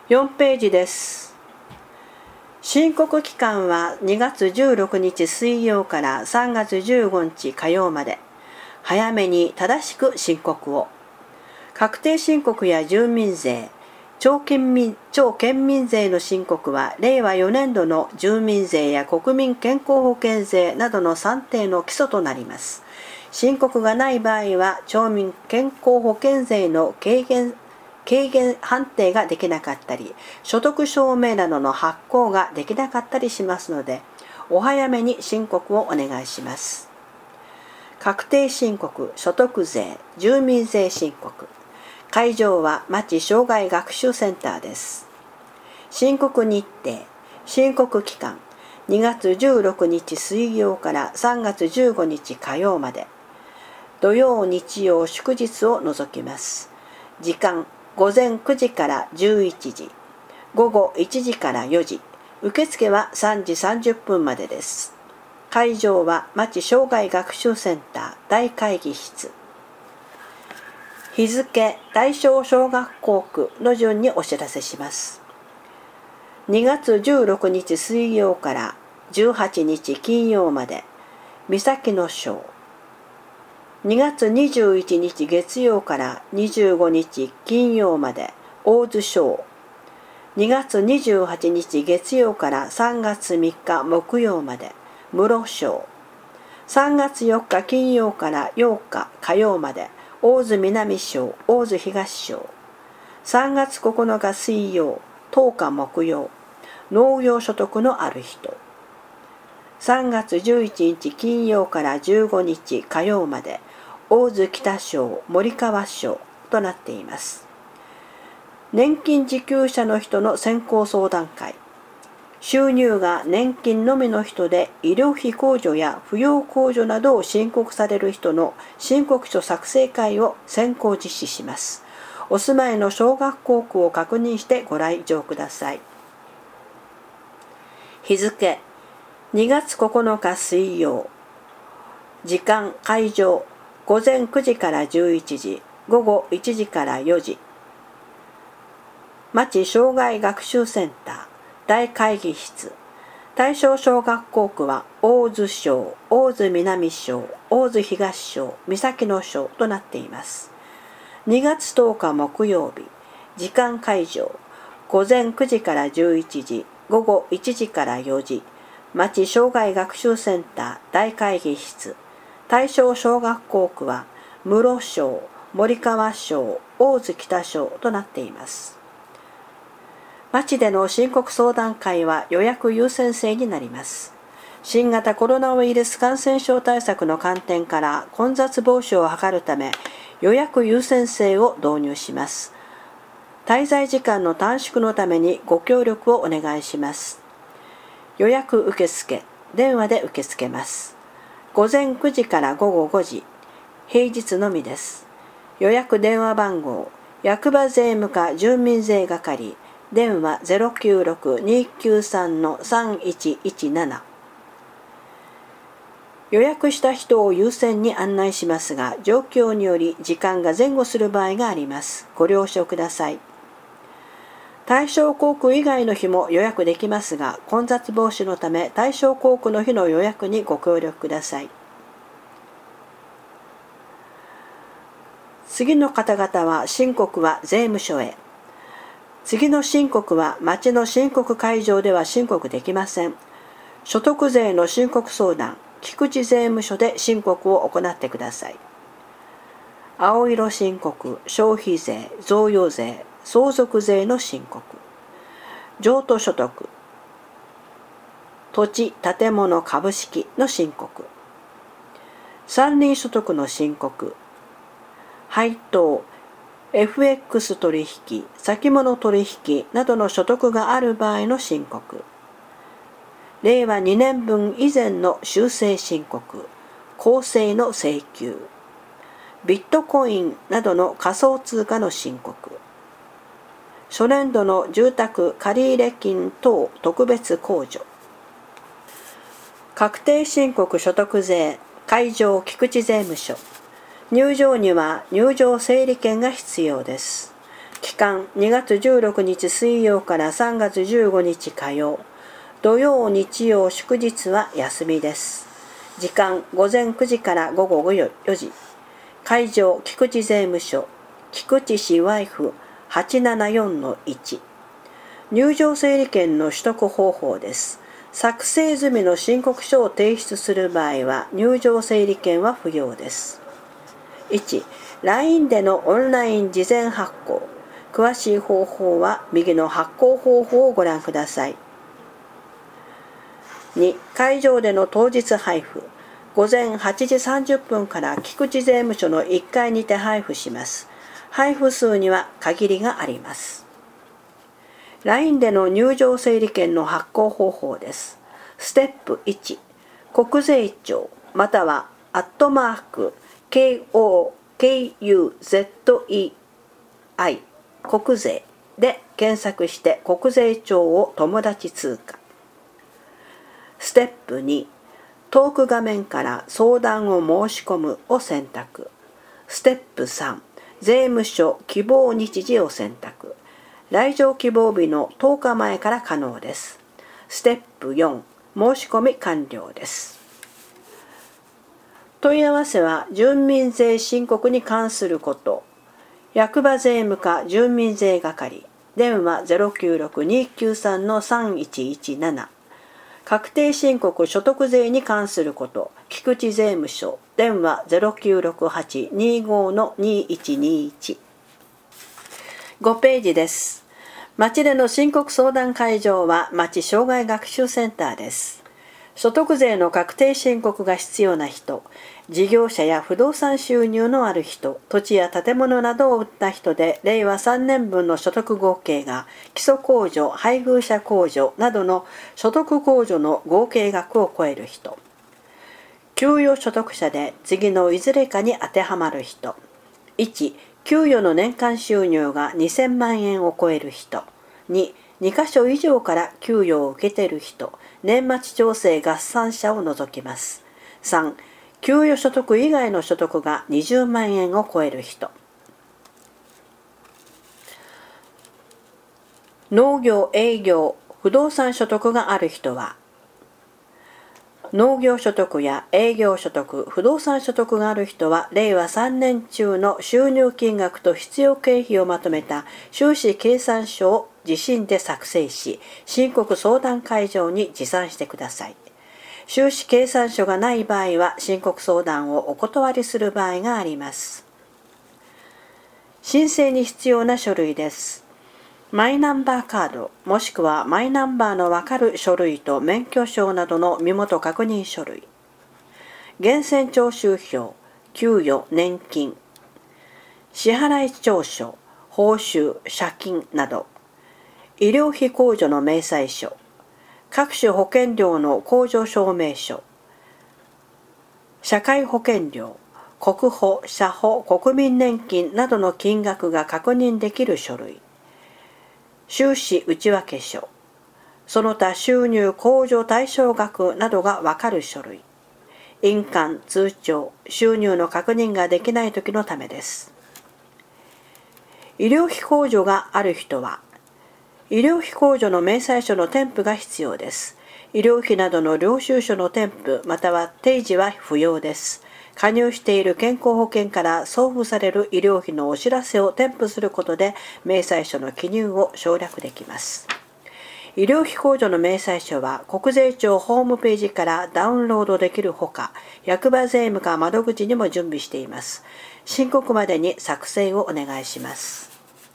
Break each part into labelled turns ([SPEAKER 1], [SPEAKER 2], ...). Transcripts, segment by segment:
[SPEAKER 1] 4ページです。申告期間は2月16日水曜から3月15日火曜まで。早めに正しく申告を。確定申告や住民税、超県民税の申告は令和4年度の住民税や国民健康保険税などの算定の基礎となります。申告がない場合は町民健康保険税の軽減判定ができなかったり、所得証明などの発行ができなかったりしますので、お早めに申告をお願いします。確定申告、所得税、住民税申告。会場は町障害学習センターです。申告日程、申告期間、2月16日水曜から3月15日火曜まで。土曜、日曜、祝日を除きます。時間、午前9時から11時、午後1時から4時、受付は3時30分までです。会場は町障害学習センター大会議室。日付、対象小学校区の順にお知らせします。2月16日水曜から18日金曜まで、三崎の小。2月21日月曜から25日金曜まで、大津小。2月28日月曜から3月3日木曜まで、室小。3月4日金曜から8日火曜まで、大津南小、大津東小。3月9日水曜、10日木曜、農業所得のある人。3月11日金曜から15日火曜まで、大津北小、森川小となっています。年金受給者の人の先行相談会。収入が年金のみの人で医療費控除や扶養控除などを申告される人の申告書作成会を先行実施します。お住まいの小学校区を確認してご来場ください。日付、2月9日水曜。時間、会場、午前9時から11時、午後1時から4時。町障害学習センター大会議室。対象小学校区は大津小、大津南小、大津東小、三崎の小となっています。2月10日木曜日。時間会場、午前9時から11時、午後1時から4時。町障害学習センター大会議室。対象小学校区は室小、森川小、大津北小となっています。町での申告相談会は予約優先制になります。新型コロナウイルス感染症対策の観点から混雑防止を図るため、予約優先制を導入します。滞在時間の短縮のためにご協力をお願いします。予約受付、電話で受け付けます。午前9時から午後5時、平日のみです。予約電話番号、役場税務課住民税係、電話 096-293-3117。予約した人を優先に案内しますが、状況により時間が前後する場合があります。ご了承ください。対象航空以外の日も予約できますが、混雑防止のため対象航空の日の予約にご協力ください。次の方々は申告は税務署へ。次の申告は町の申告会場では申告できません。所得税の申告相談、菊池税務署で申告を行ってください。青色申告、消費税、贈与税、相続税の申告、譲渡所得、土地・建物・株式の申告、山林所得の申告、配当、FX 取引、先物取引などの所得がある場合の申告、令和2年分以前の修正申告、公正の請求、ビットコインなどの仮想通貨の申告、初年度の住宅借入金等特別控除、確定申告所得税、会場菊池税務署。入場には入場整理券が必要です。 期間2月16日水曜から3月15日火曜。土曜、日曜、祝日は休みです。時間午前9時から午後4時。会場菊池税務署、菊池市 Y874-1。入場整理券の取得方法です。作成済みの申告書を提出する場合は入場整理券は不要です。1、LINE でのオンライン事前発行。詳しい方法は右の発行方法をご覧ください。2、会場での当日配布。午前8時30分から菊池税務署の1階にて配布します。配布数には限りがあります。LINE での入場整理券の発行方法です。ステップ1、国税庁または@KOKUZEI 国税で検索して国税庁を友達通過。ステップ2、トーク画面から相談を申し込むを選択。ステップ3、税務署希望日時を選択。来場希望日の10日前から可能です。ステップ4、申し込み完了です。問い合わせは住民税申告に関すること。役場税務課住民税係。電話 096-293-3117。確定申告所得税に関すること。菊池税務署。電話 0968-25-2121。5ページです。町での申告相談会場は町障害学習センターです。所得税の確定申告が必要な人、事業者や不動産収入のある人、土地や建物などを売った人で令和3年分の所得合計が基礎控除、配偶者控除などの所得控除の合計額を超える人、給与所得者で次のいずれかに当てはまる人。1、給与の年間収入が2000万円を超える人。2、2カ所以上から給与を受けている人、年末調整合算者を除きます。3、給与所得以外の所得が20万円を超える人。農業、営業、不動産所得がある人は、農業所得や営業所得、不動産所得がある人は、令和3年中の収入金額と必要経費をまとめた収支計算書を自身で作成し、申告相談会場に持参してください。収支計算書がない場合は、申告相談をお断りする場合があります。申請に必要な書類です。マイナンバーカード、もしくはマイナンバーのわかる書類と免許証などの身元確認書類、源泉徴収票、給与、年金、支払調書、報酬、借金など、医療費控除の明細書、各種保険料の控除証明書、社会保険料、国保、社保、国民年金などの金額が確認できる書類、収支内訳書、その他収入控除対象額などがわかる書類、印鑑、通帳、収入の確認ができないときのためです。医療費控除がある人は、医療費控除の明細書の添付が必要です。医療費などの領収書の添付または提示は不要です。加入している健康保険から送付される医療費のお知らせを添付することで明細書の記入を省略できます。医療費控除の明細書は国税庁ホームページからダウンロードできるほか、役場税務課窓口にも準備しています。申告までに作成をお願いします。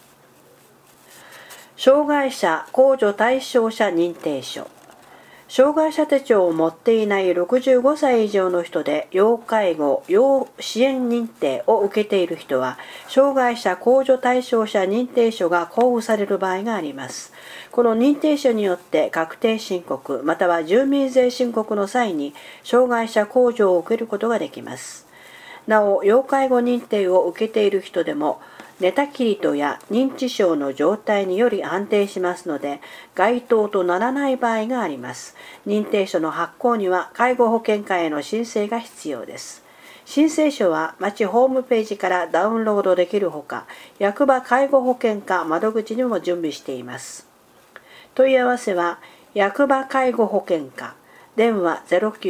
[SPEAKER 1] 障害者控除対象者認定書。障害者手帳を持っていない65歳以上の人で要介護・要支援認定を受けている人は、障害者控除対象者認定書が交付される場合があります。この認定書によって確定申告または住民税申告の際に障害者控除を受けることができます。なお、要介護認定を受けている人でも寝たきりとや認知症の状態により判定しますので、該当とならない場合があります。認定書の発行には介護保険課への申請が必要です。 申請書は町ホームページからダウンロードできるほか、役場介護保険課窓口にも準備しています。問い合わせは役場介護保険課、電話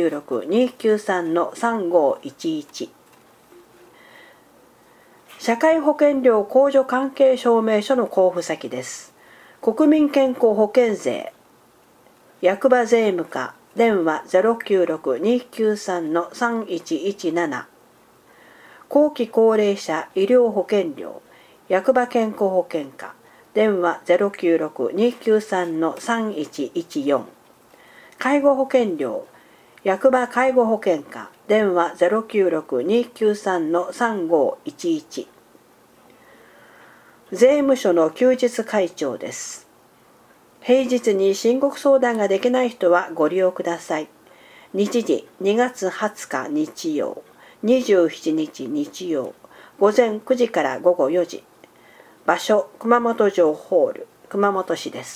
[SPEAKER 1] 096-293-3511。社会保険料控除関係証明書の交付先です。国民健康保険税、役場税務課、電話 096-293-3117。後期高齢者医療保険料、役場健康保険課、電話 096-293-3114。介護保険料、役場介護保険課、電話 096-293-3511。税務署の休日開帳です。平日に申告相談ができない人はご利用ください。日時2月20日日曜、27日日曜、午前9時から午後4時。場所、熊本城ホール、熊本市です。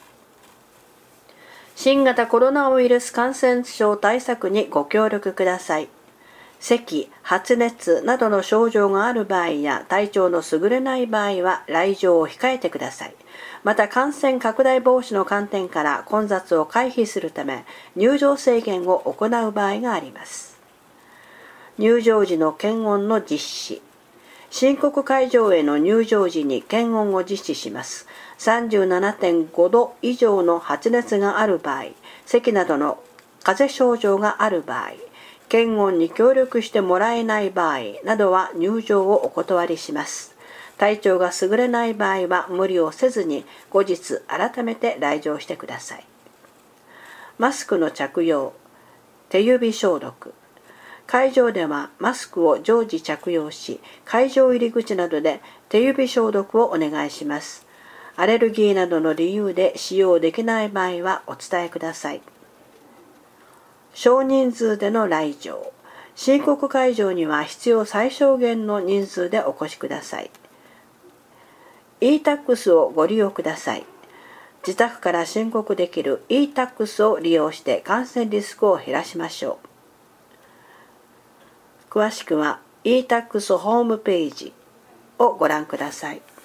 [SPEAKER 1] 新型コロナウイルス感染症対策にご協力ください。咳、発熱などの症状がある場合や体調の優れない場合は来場を控えてください。また感染拡大防止の観点から混雑を回避するため入場制限を行う場合があります。入場時の検温の実施。申告会場への入場時に検温を実施します。37.5 度以上の発熱がある場合、咳などの風邪症状がある場合、検温に協力してもらえない場合などは入場をお断りします。体調が優れない場合は無理をせずに後日改めて来場してください。マスクの着用、手指消毒。会場ではマスクを常時着用し、会場入り口などで手指消毒をお願いします。アレルギーなどの理由で使用できない場合はお伝えください。少人数での来場。申告会場には必要最小限の人数でお越しください。e-tax をご利用ください。自宅から申告できる e-tax を利用して感染リスクを減らしましょう。詳しくは e-tax ホームページをご覧ください。